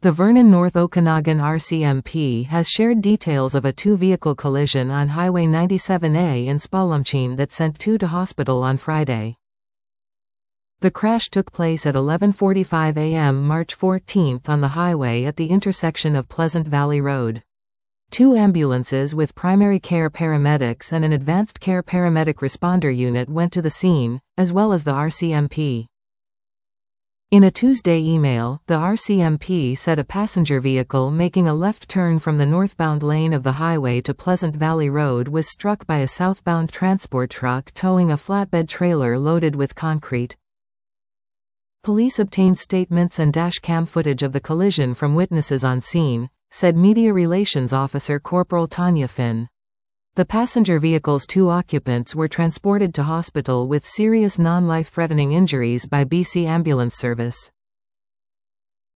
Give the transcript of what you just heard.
The Vernon North Okanagan RCMP has shared details of a two-vehicle collision on Highway 97A in Spalumcheen that sent two to hospital on Friday. The crash took place at 11:45 a.m. March 14 on the highway at the intersection of Pleasant Valley Road. Two ambulances with primary care paramedics and an advanced care paramedic responder unit went to the scene, as well as the RCMP. In a Tuesday email, the RCMP said a passenger vehicle making a left turn from the northbound lane of the highway to Pleasant Valley Road was struck by a southbound transport truck towing a flatbed trailer loaded with concrete. Police obtained statements and dash-cam footage of the collision from witnesses on scene, said Media Relations Officer Corporal Tanya Finn. The passenger vehicle's two occupants were transported to hospital with serious non-life-threatening injuries by BC Ambulance Service.